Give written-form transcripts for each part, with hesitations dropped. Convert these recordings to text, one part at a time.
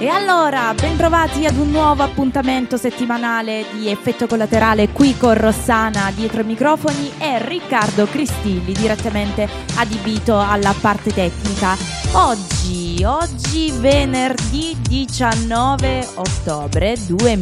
E allora, bentrovati ad un nuovo appuntamento settimanale di Effetto Collaterale qui con Rossana dietro i microfoni e Riccardo Cristilli direttamente adibito alla parte tecnica. Oggi venerdì 19 ottobre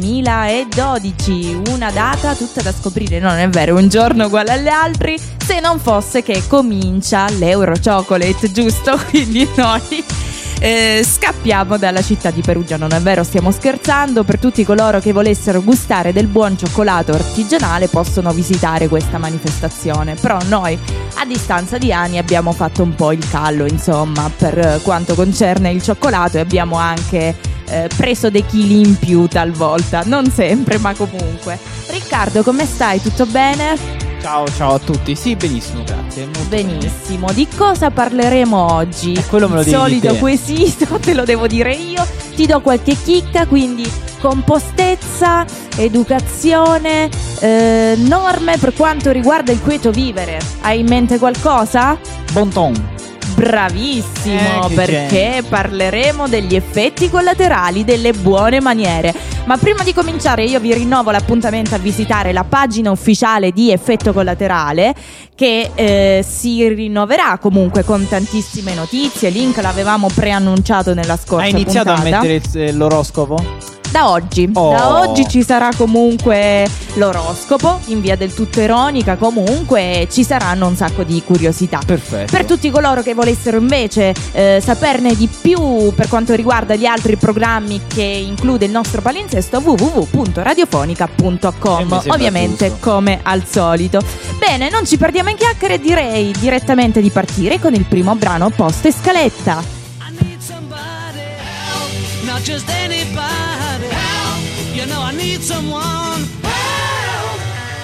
2012, una data tutta da scoprire, non è vero, un giorno uguale agli altri, se non fosse che comincia l'Euro Chocolate, giusto? Quindi noi scappiamo dalla città di Perugia, non è vero, stiamo scherzando. Per tutti coloro che volessero gustare del buon cioccolato artigianale possono visitare questa manifestazione, però noi a distanza di anni abbiamo fatto un po' il callo, insomma, per quanto concerne il cioccolato, e abbiamo anche preso dei chili in più talvolta, non sempre ma comunque. Riccardo, come stai? Tutto bene? Ciao a tutti, sì, benissimo, grazie. Benissimo, bene. Di cosa parleremo oggi? Quello me lo devi solito dire. quesito, te lo devo dire io. Ti do qualche chicca, quindi compostezza, educazione, norme per quanto riguarda il quieto vivere. Hai in mente qualcosa? Bon ton. Bravissimo, che perché genio. parleremo degli effetti collaterali delle buone maniere. Ma prima di cominciare io vi rinnovo l'appuntamento a visitare la pagina ufficiale di Effetto Collaterale, che si rinnoverà comunque con tantissime notizie. Link l'avevamo preannunciato nella scorsa Hai iniziato puntata. a mettere l'oroscopo? Da oggi ci sarà comunque l'oroscopo in via del tutto ironica, comunque ci saranno un sacco di curiosità. Perfetto. Per tutti coloro che volessero invece saperne di più per quanto riguarda gli altri programmi che include il nostro palinsesto, www.radiofonica.com, ovviamente giusto. come al solito. Bene, non ci perdiamo in chiacchiere, direi direttamente di partire con il primo brano post e scaletta. I need somebody help, not just anybody help. You know I need someone help.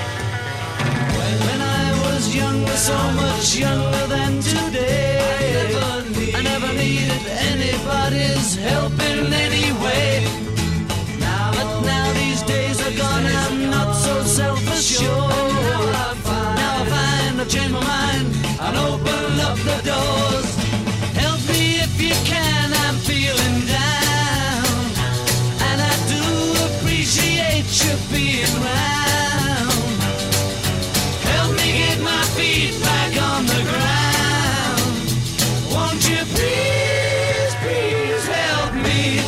When I was younger, so much younger than today, I never needed anybody's help in any way. But now these days are gone, I'm not so self-assured. Now I find I've changed my mind, I'll open up the doors. Help me if you can, I'm feeling down, and I do appreciate you being around. Help me get my feet back on the ground. Won't you please, please help me?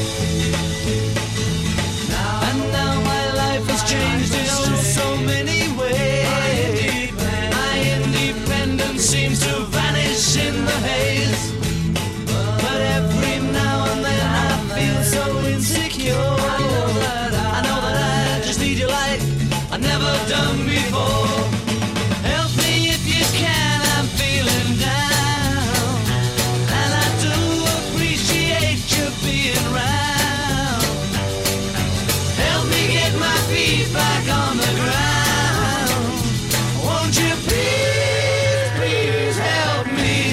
And now my life has changed in so many ways. My independence seems to vanish in the haze. But every now and then I feel so insecure. I know that I just need you like I've never done before. Help me if you can, I'm feeling down, and I do appreciate you being around. Help me get my feet back on the ground. Won't you please, please help me?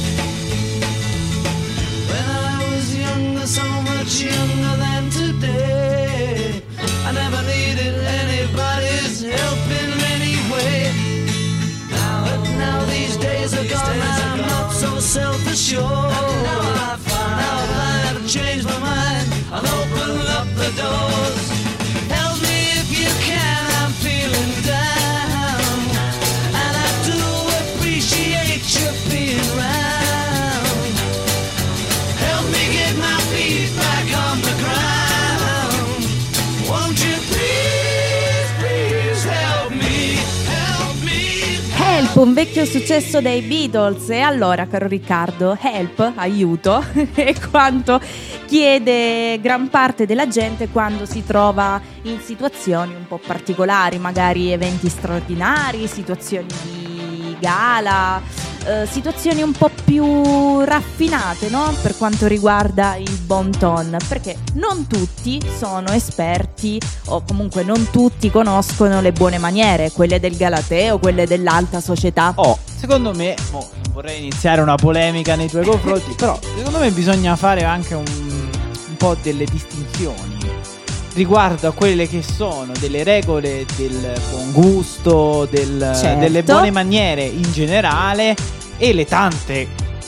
When I was younger, so much younger than today, I never needed anybody's help in any way. But now these days are gone, I'm not so self-assured. Now I find I've changed my mind, I'll open up the doors. Help me if you can, I'm feeling down, and I do appreciate you being around. Help me get my feet back on the ground. Won't you please, please help me? Help me. Help, un vecchio successo dei Beatles. E allora, caro Riccardo, help, aiuto, è quanto chiede gran parte della gente quando si trova in situazioni un po' particolari, magari eventi straordinari, situazioni di gala, situazioni un po' più raffinate, no? Per quanto riguarda il bon ton, perché non tutti sono esperti, o comunque non tutti conoscono le buone maniere, quelle del galateo, quelle dell'alta società. Secondo me, non vorrei iniziare una polemica nei tuoi confronti, però secondo me bisogna fare anche un po' delle distinzioni riguardo a quelle che sono delle regole del buon gusto, Certo. delle buone maniere in generale, e le tante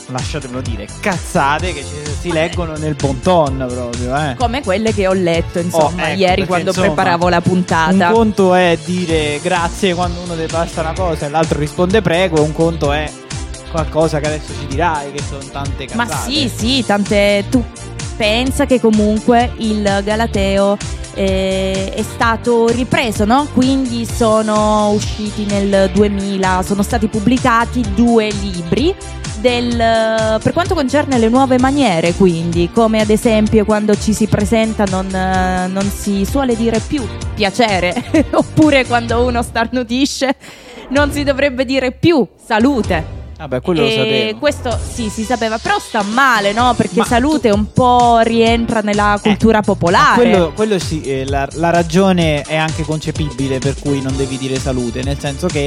lasciatemelo dire, cazzate che si leggono nel bon ton proprio, Come quelle che ho letto, insomma, ecco, ieri perché, quando insomma, preparavo la puntata. Un conto è dire grazie quando uno ti basta una cosa e l'altro risponde prego, e un conto è qualcosa che adesso ci dirai, che sono tante cazzate. Ma sì, tante. Tu pensa che comunque il Galateo è stato ripreso, no? Quindi sono usciti nel 2000, sono stati pubblicati 2 libri per quanto concerne le nuove maniere, quindi come ad esempio quando ci si presenta non si suole dire più piacere oppure quando uno starnutisce non si dovrebbe dire più salute. Vabbè, quello lo sapevo. Questo sì, si sapeva, però sta male, no? Perché Ma salute un po' rientra nella cultura popolare. Quello sì, la ragione è anche concepibile per cui non devi dire salute, nel senso che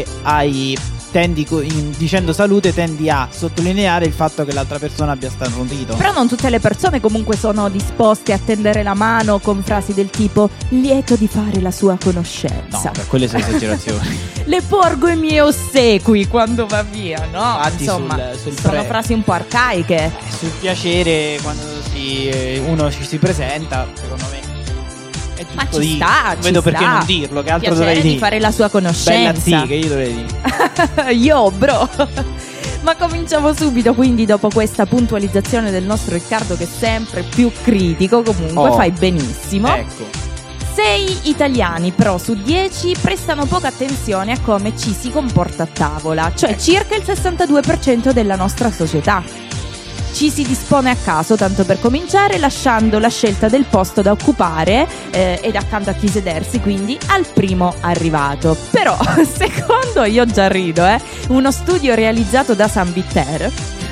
dicendo salute tendi a sottolineare il fatto che l'altra persona abbia starnutito. Però non tutte le persone comunque sono disposte a tendere la mano con frasi del tipo lieto di fare la sua conoscenza. No, quelle sono esagerazioni. Le porgo i miei ossequi quando va via, no? Infatti, insomma, sul sono frasi un po' arcaiche. Sul piacere quando uno ci si presenta, secondo me è giusto. Ma ci sta, non vedo perché non dirlo, che altro piacere dovrei dire? Di fare la sua conoscenza. Bella sì, che io dovrei dire. Io, bro. Ma cominciamo subito, quindi, dopo questa puntualizzazione del nostro Riccardo, che è sempre più critico. Comunque fai benissimo. Ecco. 6 italiani però su 10 prestano poca attenzione a come ci si comporta a tavola, cioè circa il 62% della nostra società. Ci si dispone a caso, tanto per cominciare, lasciando la scelta del posto da occupare ed accanto a chi sedersi, quindi al primo arrivato. Però, secondo, io già rido, uno studio realizzato da San Bitter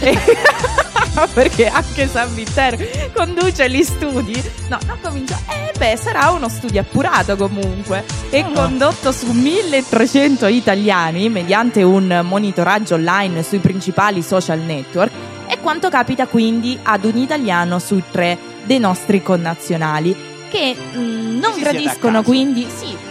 perché anche San Bitter conduce gli studi. No, non comincia. Sarà uno studio appurato comunque. E condotto su 1300 italiani mediante un monitoraggio online sui principali social network. E quanto capita quindi ad un italiano su 3 dei nostri connazionali che non gradiscono quindi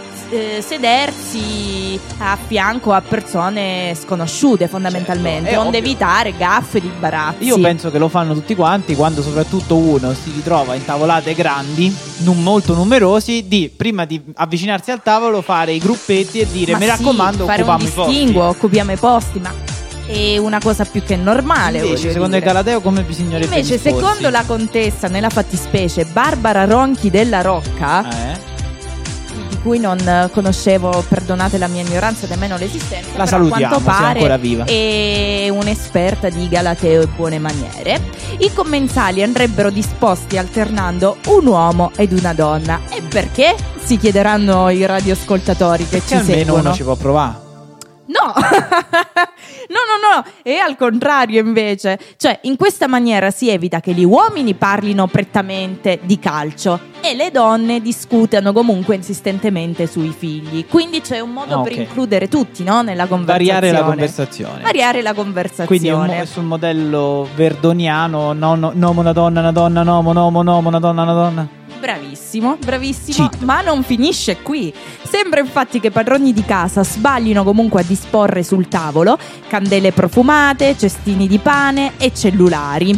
sedersi a fianco a persone sconosciute, fondamentalmente, certo, onde evitare gaffe di imbarazzi. Io penso che lo fanno tutti quanti quando soprattutto uno si ritrova in tavolate grandi, molto numerosi, prima di avvicinarsi al tavolo fare i gruppetti e dire mi raccomando, fare occupiamo un i posti. distinguo, occupiamo i posti, ma è una cosa più che normale. Invece, secondo il Galateo, come bisognerebbe Invece, disporsi? secondo la contessa, nella fattispecie Barbara Ronchi della Rocca, di cui non conoscevo, perdonate la mia ignoranza, nemmeno l'esistenza, la però salutiamo, a quanto pare se è ancora viva. È un'esperta di Galateo e buone maniere. I commensali andrebbero disposti alternando un uomo ed una donna. E perché? Si chiederanno i radioascoltatori che ci almeno seguono. uno ci può provare. No, no, è al contrario invece. Cioè, in questa maniera si evita che gli uomini parlino prettamente di calcio e le donne discutano comunque insistentemente sui figli. Quindi c'è un modo per includere tutti, no? Nella conversazione. Variare la conversazione. Quindi è sul modello verdoniano, nomo una donna, nomo, una donna, una donna. Bravissimo, ma non finisce qui. Sembra infatti che i padroni di casa sbaglino comunque a disporre sul tavolo candele profumate, cestini di pane e cellulari.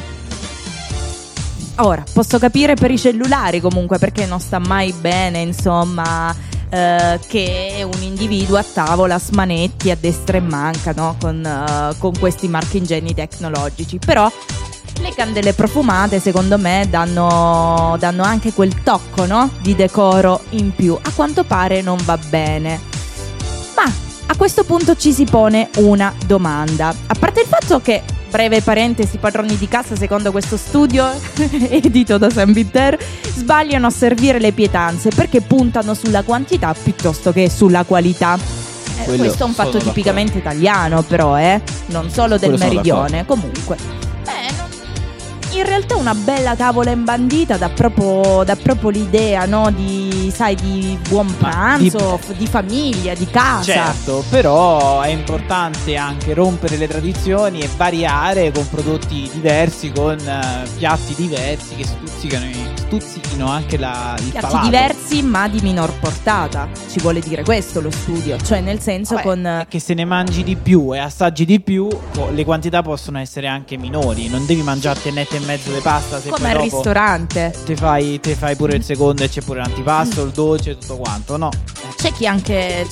Ora, posso capire per i cellulari comunque, perché non sta mai bene, insomma, che un individuo a tavola smanetti a destra e manca, no? Con questi marchingegni tecnologici. Però le candele profumate, secondo me, danno anche quel tocco, no? Di decoro in più. A quanto pare non va bene. Ma a questo punto ci si pone una domanda. A parte il fatto che, breve parentesi, padroni di casa, secondo questo studio edito da San Bitter, sbagliano a servire le pietanze perché puntano sulla quantità piuttosto che sulla qualità. Questo è un fatto tipicamente italiano, però, non solo del meridione. Comunque, in realtà una bella tavola imbandita dà proprio l'idea, no? Di, sai, di buon pranzo, di famiglia, di casa. Certo, però è importante anche rompere le tradizioni e variare con prodotti diversi, con piatti diversi che stuzzichino anche il Piatti palato. diversi ma di minor portata, ci vuole dire questo lo studio, cioè nel senso Che se ne mangi di più e assaggi di più, le quantità possono essere anche minori. Non devi mangiarti netta e mezzo di pasta, se come poi al dopo ristorante. te fai pure il secondo e c'è pure l'antipasto, il dolce, tutto quanto. No, C'è chi anche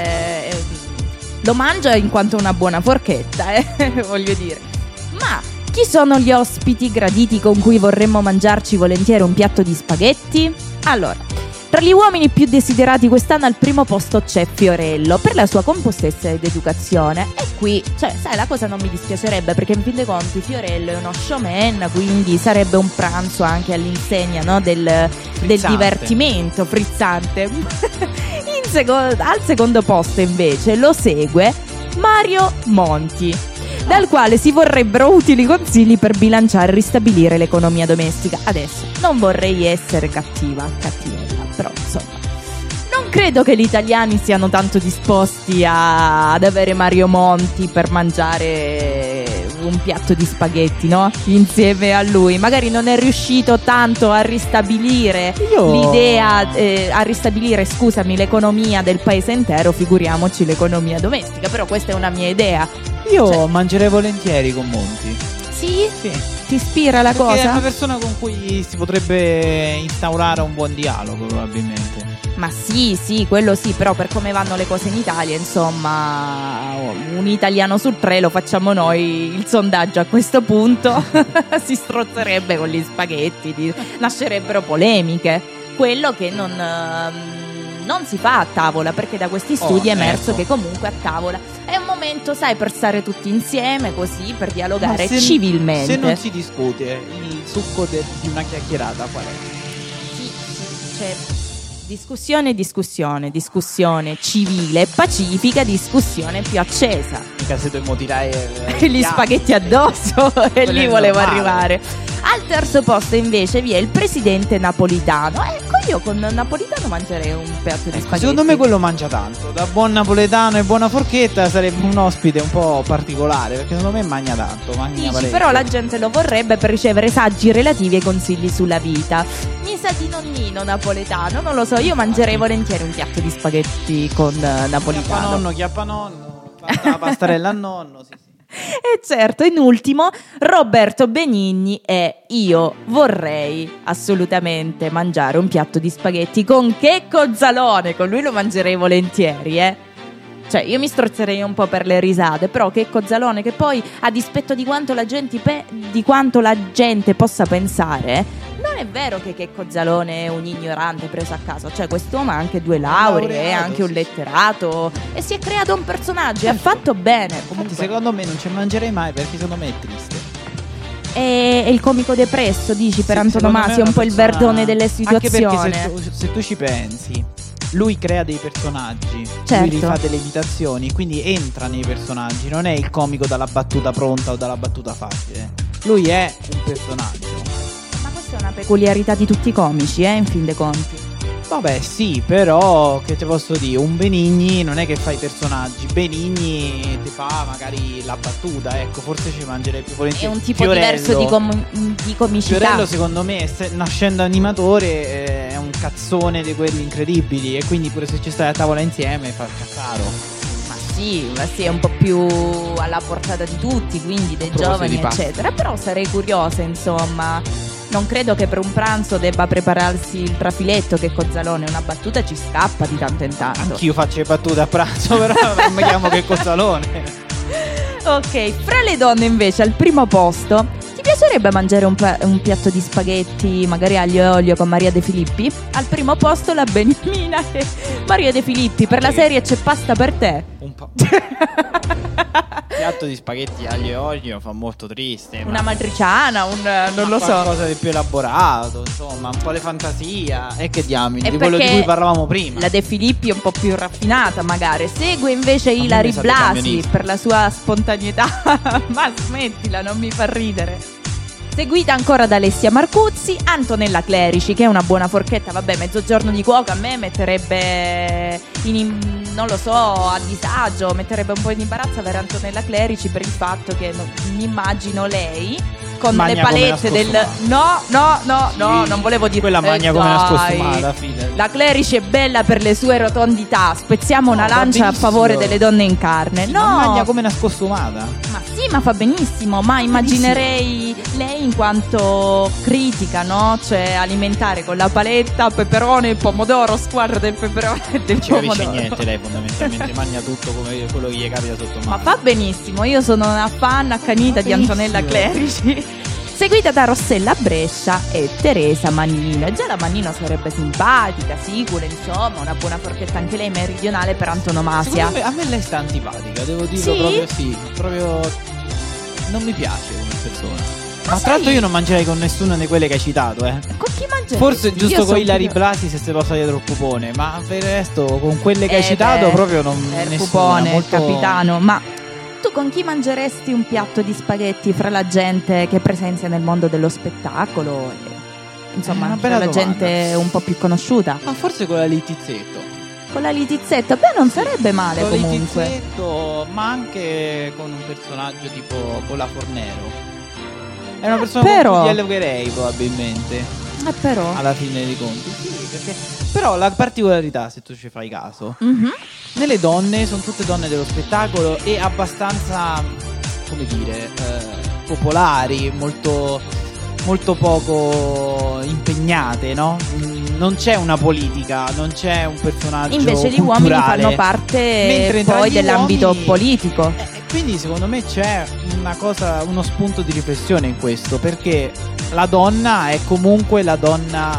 lo mangia in quanto una buona forchetta, voglio dire. Ma chi sono gli ospiti graditi con cui vorremmo mangiarci volentieri un piatto di spaghetti? Allora, tra gli uomini più desiderati quest'anno al primo posto c'è Fiorello, per la sua compostezza ed educazione. E qui, cioè, sai, la cosa non mi dispiacerebbe, perché in fin dei conti Fiorello è uno showman, quindi sarebbe un pranzo anche all'insegna, no, del divertimento frizzante. Al secondo posto invece lo segue Mario Monti, dal quale si vorrebbero utili consigli per bilanciare e ristabilire l'economia domestica. Adesso non vorrei essere cattivella, però insomma non credo che gli italiani siano tanto disposti ad avere Mario Monti per mangiare un piatto di spaghetti, no? Insieme a lui. Magari non è riuscito tanto a ristabilire scusami, l'economia del paese intero, figuriamoci l'economia domestica. Però questa è una mia idea. io mangerei volentieri con Monti. Sì? Sì. Ti ispira la Perché è cosa? una persona con cui si potrebbe instaurare un buon dialogo, probabilmente. Ma sì, quello sì, però per come vanno le cose in Italia, insomma, un italiano su 3 lo facciamo noi il sondaggio a questo punto. Si strozzerebbe con gli spaghetti, nascerebbero polemiche. Quello che non si fa a tavola, perché da questi studi è emerso ecco. che comunque a tavola è un momento, sai, per stare tutti insieme così, per dialogare Ma civilmente. se non si discute, il succo di una chiacchierata qual è? Sì, c'è discussione civile e pacifica, discussione più accesa. Mica se tu mo tirai Gli spaghetti addosso e lì è volevo normale. arrivare. Al terzo posto invece vi è il presidente napolitano. Ecco, io con Napolitano mangerei un piatto di spaghetti. Secondo me quello mangia tanto. Da buon napoletano e buona forchetta sarebbe un ospite un po' particolare, perché secondo me mangia tanto. Dici, parecchio. però la gente lo vorrebbe per ricevere saggi relativi ai consigli sulla vita. Mi sa di nonnino napoletano, non lo so, io mangerei volentieri un piatto di spaghetti con Napolitano. Chiappa nonno, la pastarella a nonno, sì. E certo, in ultimo, Roberto Benigni e io vorrei assolutamente mangiare un piatto di spaghetti con Checco Zalone. Con lui lo mangerei volentieri, Cioè, io mi strozzerei un po' per le risate, però Checco Zalone, che poi, a dispetto di quanto la gente possa pensare, non è vero che Checco Zalone è un ignorante preso a caso. Cioè, quest'uomo ha anche 2 lauree, è anche un letterato e si è creato un personaggio e ha fatto bene. Comunque, Secondo me non ci mangerei mai, perché secondo me è triste. è il comico depresso, dici, per Sì, antonomasia, secondo un po' me è il una persona- verdone delle situazioni. Anche perché se tu ci pensi, lui crea dei personaggi, Certo. lui rifà delle imitazioni, quindi entra nei personaggi, non è il comico dalla battuta pronta o dalla battuta facile. Lui è un personaggio. Ma questa è una peculiarità di tutti i comici, in fin dei conti. Vabbè, sì, però che te posso dire, un Benigni non è che fa i personaggi, Benigni ti fa magari la battuta, ecco, forse ci mangerei più È volentieri. un tipo Fiorello. diverso di comicità. Fiorello secondo me, nascendo animatore, è un cazzone di quelli incredibili, e quindi pure se ci stai a tavola insieme fa il cazzaro. Ma sì, è un po' più alla portata di tutti, quindi dei A proposito giovani, di pasta. eccetera. Però sarei curiosa, insomma. Non credo che per un pranzo debba prepararsi il trafiletto, che Cozzalone una battuta ci scappa di tanto in tanto. Anch'io faccio le battute a pranzo, però non mi chiamo che Cozzalone. Ok, fra le donne invece al primo posto, ti piacerebbe mangiare un piatto di spaghetti magari aglio e olio con Maria De Filippi? Al primo posto la Beniamina e Maria De Filippi, per la serie C'è pasta per te. Un po'. Piatto di spaghetti aglio e olio fa molto triste. Una matriciana, non lo so. Qualcosa di più elaborato, insomma, un po' di fantasia. E che diamine, È di quello di perché cui parlavamo prima. La De Filippi è un po' più raffinata magari. Segue invece me Ilari mi sa di Blasi camionista. per la sua spontaneità. Ma smettila, non mi fa ridere. seguita ancora da Alessia Marcuzzi, Antonella Clerici, che è una buona forchetta. Vabbè, mezzogiorno di cuoco a me metterebbe non lo so, a disagio, metterebbe un po' in imbarazzo avere Antonella Clerici, per il fatto che mi immagino lei con Magna le come palette una del no, non volevo dire quella magna come una dai. scostumata, fine. La Clerici è bella per le sue rotondità. Spezziamo una va lancia a benissimo. favore delle donne in carne. Sì, No, ma magna come una scostumata. ma sì, ma fa benissimo. Ma immaginerei lei in quanto critica, no? Cioè alimentare con la paletta, peperone e pomodoro, squadra del peperone e del Non ci capisce pomodoro. niente lei, fondamentalmente magna tutto come quello che gli capita sotto Ma mano. fa benissimo, io sono una fan accanita Fa di Antonella benissimo. Clerici. Seguita da Rossella Brescia e Teresa Mannino. E già la Mannino sarebbe simpatica, sicura, insomma, una buona forchetta anche lei, meridionale per antonomasia. Secondo me, a me lei sta antipatica, devo dirlo Sì? proprio sì. Proprio non mi piace come persona. Ma sai- tra l'altro io non mangerei con nessuna di quelle che hai citato, Con chi mangeresti? Forse giusto Io con so Ilari che- Blasi se si possa dietro il pupone, ma per il resto con quelle che hai beh, citato proprio non per nessuna, Pupone, molto... capitano. Ma tu con chi mangeresti un piatto di spaghetti fra la gente che presenzia nel mondo dello spettacolo? Insomma, una fra bella la domanda. gente un po' più conosciuta. Ma forse con la Litizzetto. Con la Litizzetta, beh, non sarebbe male Con comunque. Litizzetto, ma anche con un personaggio tipo con la Fornero. È una persona però- con cui dialogherei probabilmente. Però. Alla fine dei conti. Sì, perché... Però la particolarità, se tu ci fai caso, Mhm. nelle donne sono tutte donne dello spettacolo e abbastanza, come dire, popolari, molto, molto poco impegnate, no? Non c'è una politica, non c'è un personaggio Invece gli culturale. uomini fanno parte Mentre tra poi gli dell'ambito uomini- politico. Quindi secondo me c'è una cosa, uno spunto di riflessione in questo, perché la donna è comunque la donna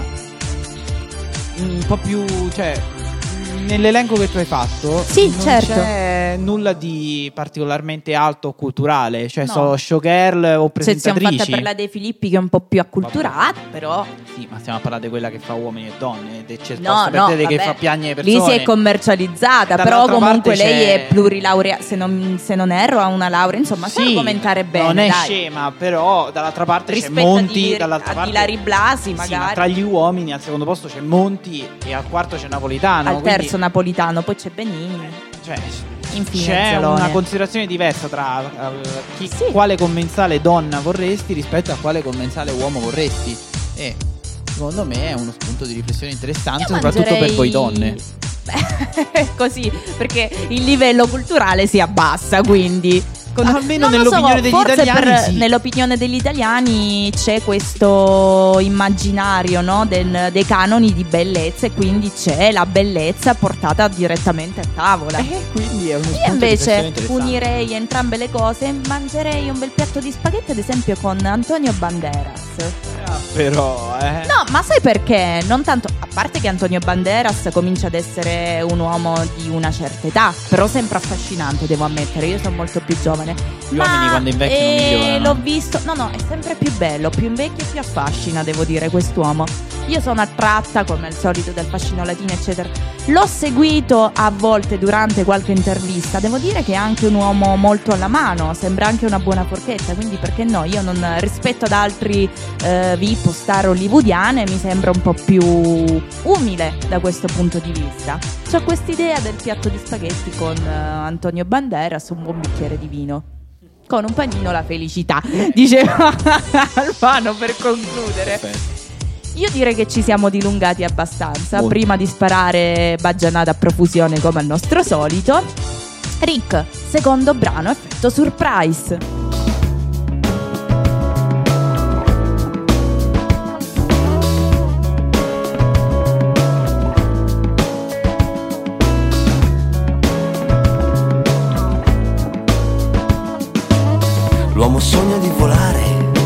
un po' più, cioè nell'elenco che tu hai fatto Sì, non certo. c'è nulla di particolarmente alto o culturale, cioè No. so showgirl o Se siamo fatta presentatrici. per la De Filippi che è un po' più acculturata, però Sì, ma stiamo a parlare di quella che fa uomini e donne, ed c'è no, posto per no, te che vabbè. fa piagne lì persone. si è commercializzata, Dall'altra però comunque parte lei c'è- è plurilaureata, se non erro ha una laurea, insomma, sa argomentare bene, non è dai. scema, però dall'altra parte Rispetto c'è Monti, a dall'altra parte Ilari Blasi Sì, ma magari. tra gli uomini al secondo posto c'è Monti e al quarto c'è Napolitano. Al quindi, terzo Napolitano, poi c'è Benigni. cioè, Infine c'è Zalone. una considerazione diversa tra Sì. quale commensale donna vorresti rispetto a quale commensale uomo vorresti. E secondo me è uno spunto di riflessione interessante, Io soprattutto mangerei- per voi donne. Beh, così, perché il livello culturale si abbassa, quindi. Almeno non lo nell'opinione degli forse italiani, sì. Nell'opinione degli italiani c'è questo immaginario, no, dei canoni di bellezza, e quindi c'è la bellezza portata direttamente a tavola. Quindi è uno spunto Io di riflessione invece interessante. unirei entrambe le cose e mangerei un bel piatto di spaghetti, ad esempio con Antonio Banderas. Però, No, ma sai perché? Non tanto, a parte che Antonio Banderas comincia ad essere un uomo di una certa età, però sempre affascinante, devo ammettere, io sono molto più giovane. Gli uomini quando invecchiano migliorano. l'ho visto, no, è sempre più bello, più invecchia e più affascina, devo dire, quest'uomo. Io sono attratta, come al solito, dal fascino latino, eccetera. L'ho seguito a volte durante qualche intervista, devo dire che è anche un uomo molto alla mano, sembra anche una buona forchetta, quindi perché no? Io non, rispetto ad altri VIP o star hollywoodiane, mi sembra un po' più umile da questo punto di vista. C'ho quest'idea del piatto di spaghetti con Antonio Banderas, un buon bicchiere di vino. Con un panino la felicità, diceva Alfano per concludere. Perfetto. Io direi che ci siamo dilungati abbastanza. Molto. Prima di sparare baggianata a profusione come al nostro solito. Rick, secondo brano, effetto surprise. L'uomo sogna di volare,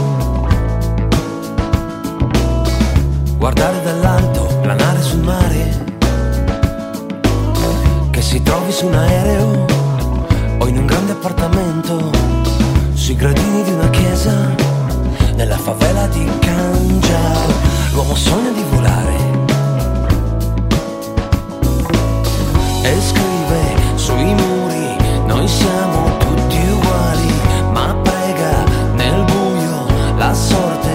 guardare dall'alto, planare sul mare, che si trovi su un aereo o in un grande appartamento, sui gradini di una chiesa, nella favela di Cangiao. L'uomo sogna di volare e scrive sui muri: noi siamo tutti uguali, ma prega nel buio la sorte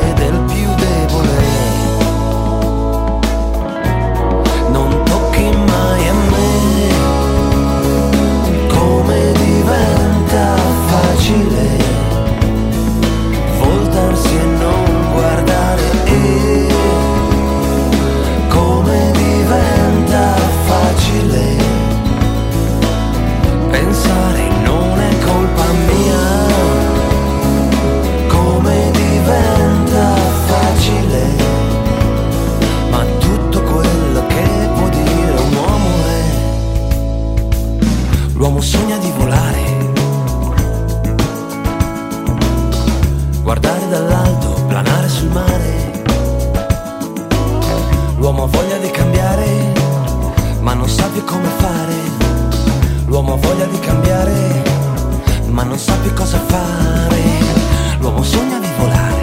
non sa più come fare. L'uomo ha voglia di cambiare, ma non sa più cosa fare. L'uomo sogna di volare.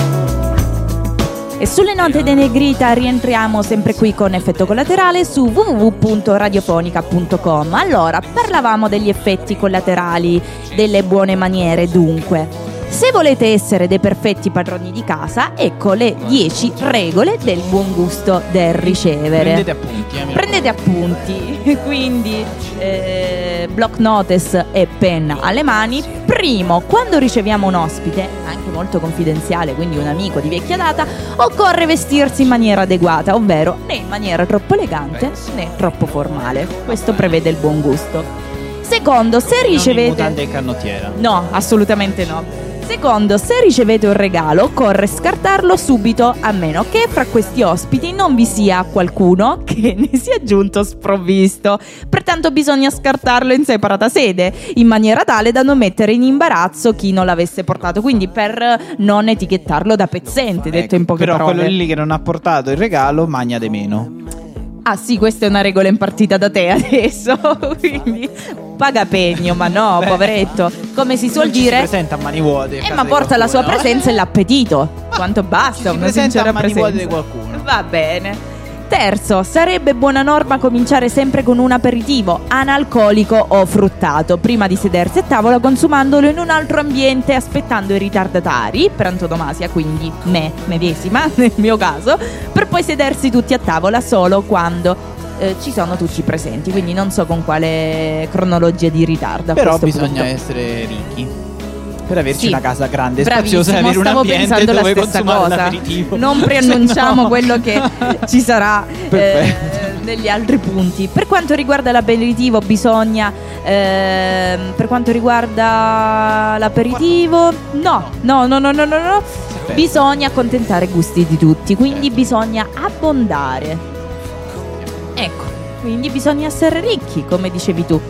E sulle note de Negrita rientriamo sempre qui con Effetto Collaterale su www.radiofonica.com. Allora, parlavamo degli effetti collaterali delle buone maniere, dunque. Se volete essere dei perfetti padroni di casa, ecco le 10 regole del buon gusto del ricevere. Prendete appunti, Prendete appunti, quindi block notice e penna alle mani. Primo, quando riceviamo un ospite, anche molto confidenziale, quindi un amico di vecchia data, occorre vestirsi in maniera adeguata, ovvero né in maniera troppo elegante né troppo formale. Questo prevede il buon gusto. Secondo, se ricevete... mutande e canottiera. No, assolutamente no. Secondo, se ricevete un regalo, occorre scartarlo subito, a meno che fra questi ospiti non vi sia qualcuno che ne sia giunto sprovvisto. Pertanto bisogna scartarlo in separata sede, in maniera tale da non mettere in imbarazzo chi non l'avesse portato, quindi per non etichettarlo da pezzente, detto in poche però parole. quello lì che non ha portato il regalo magna di meno. Ah sì, questa è una regola impartita da te adesso, quindi paga pegno, ma no, poveretto. Come si suol Non ci dire, si presenta a mani vuote. a casa ma di porta la sua qualcuno, presenza e l'appetito. Quanto basta, si una presenta sincera a mani vuote presenza. di qualcuno. Va bene. Terzo, sarebbe buona norma cominciare sempre con un aperitivo analcolico o fruttato prima di sedersi a tavola, consumandolo in un altro ambiente, aspettando i ritardatari, per antonomasia, quindi me medesima nel mio caso, per poi sedersi tutti a tavola solo quando ci sono tutti presenti. Quindi non so con quale cronologia di ritardo a Però questo bisogna punto. essere ricchi per averci Sì. una casa grande e spaziosa e Bravissimo, avere un stavo ambiente pensando la dove stessa consumare cosa. l'aperitivo. Non preannunciamo Se no- quello che ci sarà Perfetto. negli altri punti. Per quanto riguarda l'aperitivo bisogna per quanto riguarda l'aperitivo no. Bisogna accontentare i gusti di tutti, quindi bisogna abbondare. Ecco, quindi bisogna essere ricchi, come dicevi tu.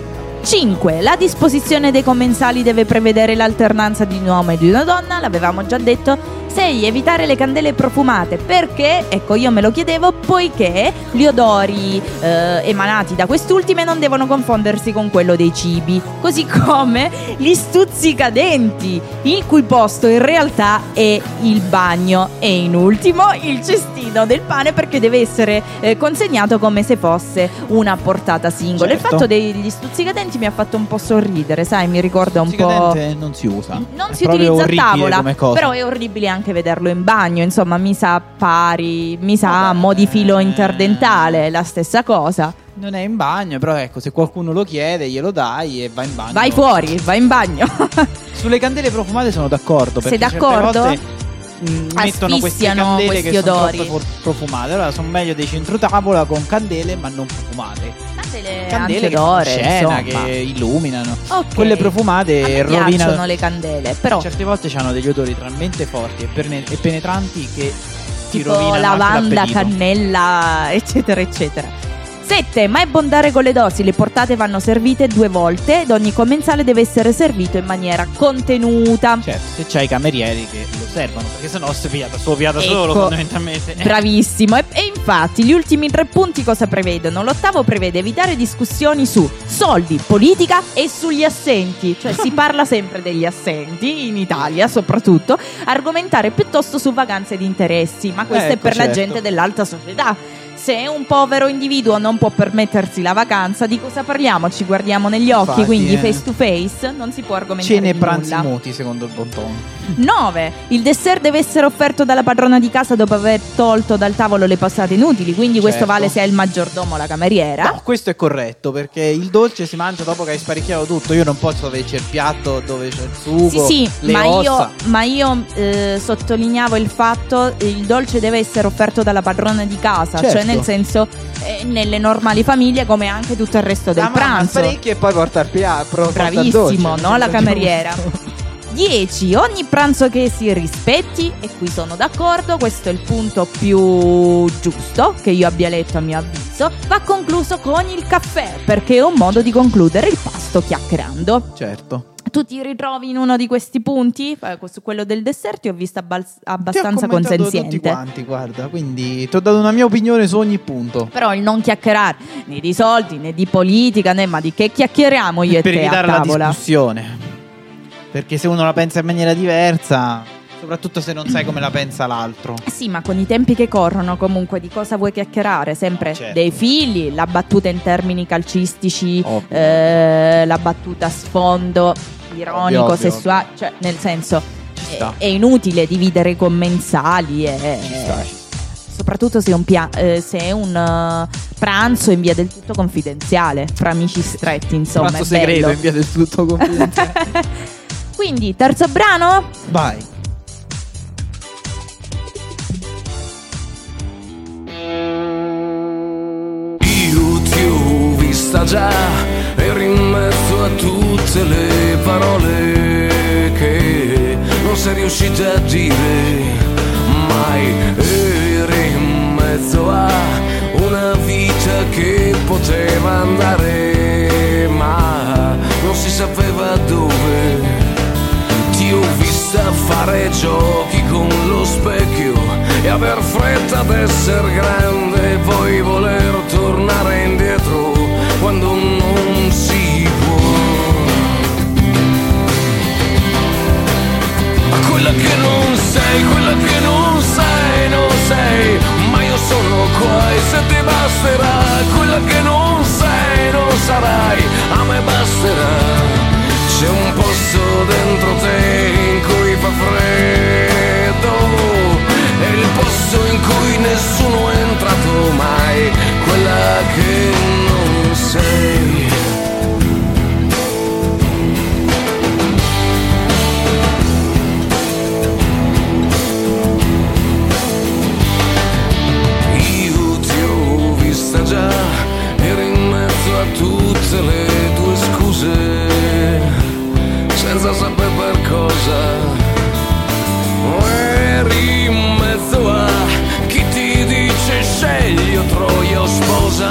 5. La disposizione dei commensali deve prevedere l'alternanza di un uomo e di una donna, l'avevamo già detto. 6. Evitare le candele profumate, perché, ecco, io me lo chiedevo, poiché gli odori emanati da quest'ultime non devono confondersi con quello dei cibi, così come gli stuzzicadenti, il cui posto in realtà è il bagno. E in ultimo il cestino del pane, perché deve essere consegnato come se fosse una portata singola. Certo. Il fatto degli stuzzicadenti mi ha fatto un po' sorridere, sai, mi ricorda un po'... Stuzzicadente non si usa. Non È si proprio utilizza a orribile tavola, come cosa. però è orribile anche vederlo in bagno. Insomma, mi sa pari, mi sa a mo' di filo interdentale, la stessa cosa. Non è in bagno, però ecco, se qualcuno lo chiede glielo dai e va in bagno. Vai fuori, vai in bagno. Sulle candele profumate sono d'accordo. Sei perché d'accordo? certe volte mettono queste Asfissiano candele questi che sono odori. troppo profumate. Allora sono meglio dei centrotavola con candele ma non profumate. Candele che fanno antodore, scena, insomma. che illuminano. Ok. Quelle A profumate me rovinano. piacciono le candele, però Certe volte hanno degli odori talmente forti e penetranti che ti tipo rovinano lavanda, anche l'appetito. cannella, eccetera eccetera. 7. Mai abbondare con le dosi. Le portate vanno servite 2 volte ed ogni commensale deve essere servito in maniera contenuta. Certo, se c'hai i camerieri che lo servono, perché sennò si piata Ecco. solo fondamentalmente. Bravissimo. E infatti gli ultimi 3 punti cosa prevedono? L'8º prevede evitare discussioni su soldi, politica e sugli assenti. Cioè si parla sempre degli assenti, in Italia soprattutto. Argomentare piuttosto su vacanze di interessi. Ma questo è Ecco, per la certo. gente dell'alta società. Se un povero individuo non può permettersi la vacanza, di cosa parliamo? Ci guardiamo negli occhi, Infatti, quindi face to face non si può argomentare Cene e di pranzi nulla. muti, secondo il buon tono. 9. Il dessert deve essere offerto dalla padrona di casa dopo aver tolto dal tavolo le passate inutili, quindi questo Certo. vale sia il maggiordomo o la cameriera. No, questo è corretto, perché il dolce si mangia dopo che hai sparecchiato tutto. Io non posso averci il piatto dove c'è il sugo, Sì, le ma ossa. io sottolineavo il fatto il dolce deve essere offerto dalla padrona di casa, Certo. cioè nel senso nelle normali famiglie come anche tutto il resto del La mamma pranzo. sparecchia e poi porta il piatto. Bravissimo, no? La cameriera. Giusto. 10. Ogni pranzo che si rispetti, e qui sono d'accordo, questo è il punto più giusto che io abbia letto a mio avviso, va concluso con il caffè, perché è un modo di concludere il pasto chiacchierando. Certo. Tu ti ritrovi in uno di questi punti? Su quello del dessert ti ho vista abbastanza Ti ho commentato consenziente. tutti quanti, guarda, quindi ti ho dato una mia opinione su ogni punto. Però il non chiacchierare né di soldi né di politica né ma di che chiacchieriamo io e Per te a evitare la tavola. discussione. Perché se uno la pensa in maniera diversa, soprattutto se non sai come la pensa l'altro. Sì, ma con i tempi che corrono comunque di cosa vuoi chiacchierare? Sempre Certo. dei figli, la battuta in termini calcistici, Ovvio. la battuta a sfondo, ironico, Ovvio, sessuale, cioè nel senso sta. è inutile dividere i commensali Ci sta. soprattutto se è un pranzo in via del tutto confidenziale, fra amici stretti, insomma. Pranzo è segreto bello. in via del tutto confidenziale. Quindi, terzo brano? Vai. Io ti ho vista già, eri in mezzo a tutte le parole che non sei riuscita a dire mai. Eri in mezzo a una vita che poteva andare, ma non si sapeva dove. Ti ho vista fare giochi con lo specchio e aver fretta d'essere grande e poi voler tornare indietro quando non si può. Ma quella che non sei, non sei, ma io sono qua e se ti basterà, quella che non sei, non sarai, a me basterà. C'è un posto dentro te in cui fa freddo, è il posto in cui nessuno è entrato mai, quella che non sei. Io ti ho vista già, eri in mezzo a tutte le tue scuse, senza sapere per cosa. Eri in mezzo a chi ti dice scegli o troia o sposa.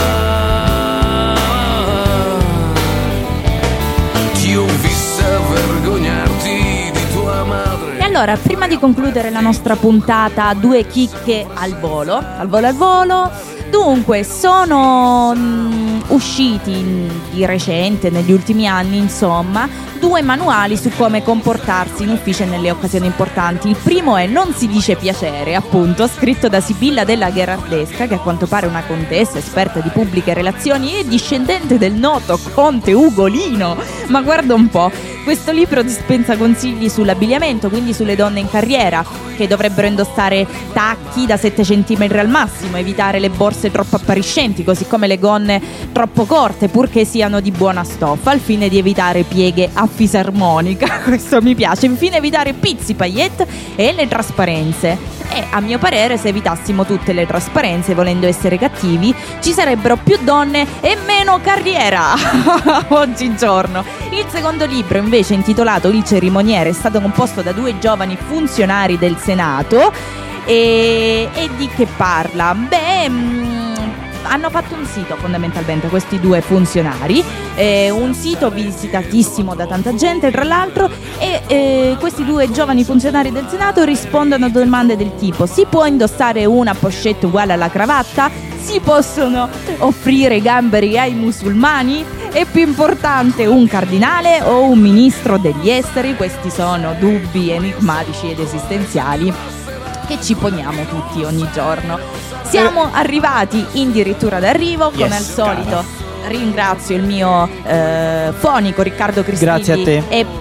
Ti ho vista vergognarti di tua madre. E allora, prima di concludere la nostra puntata, due chicche al volo. Dunque, sono usciti di recente, negli ultimi anni, insomma, 2 manuali su come comportarsi in ufficio e nelle occasioni importanti. Il primo è Non si dice piacere, appunto, scritto da Sibilla della Gherardesca, che a quanto pare è una contessa esperta di pubbliche relazioni e discendente del noto conte Ugolino. Ma guarda un po', questo libro dispensa consigli sull'abbigliamento, quindi sulle donne in carriera, che dovrebbero indossare tacchi da 7 cm al massimo, evitare le borse troppo appariscenti, così come le gonne troppo corte, purché siano di buona stoffa, al fine di evitare pieghe a fisarmonica. Questo mi piace. Infine, evitare pizzi, paillette e le trasparenze. E a mio parere, se evitassimo tutte le trasparenze, volendo essere cattivi, ci sarebbero più donne e meno carriera oggigiorno. Il secondo libro, invece, intitolato Il cerimoniere, è stato composto da 2 giovani funzionari del Senato. E di che parla? Hanno fatto un sito, fondamentalmente, questi 2 funzionari, un sito visitatissimo da tanta gente, tra l'altro, e questi 2 giovani funzionari del Senato rispondono a domande del tipo: si può indossare una pochette uguale alla cravatta? Si possono offrire gamberi ai musulmani? È più importante un cardinale o un ministro degli esteri? Questi sono dubbi enigmatici ed esistenziali che ci poniamo tutti ogni giorno. Siamo arrivati addirittura d'arrivo, come al solito. Ringrazio il mio fonico Riccardo Cristilli. Grazie a te. E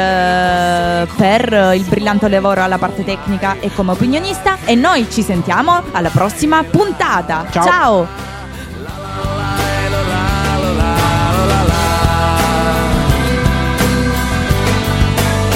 per il brillante lavoro alla parte tecnica e come opinionista. E noi ci sentiamo alla prossima puntata. Ciao. Ciao.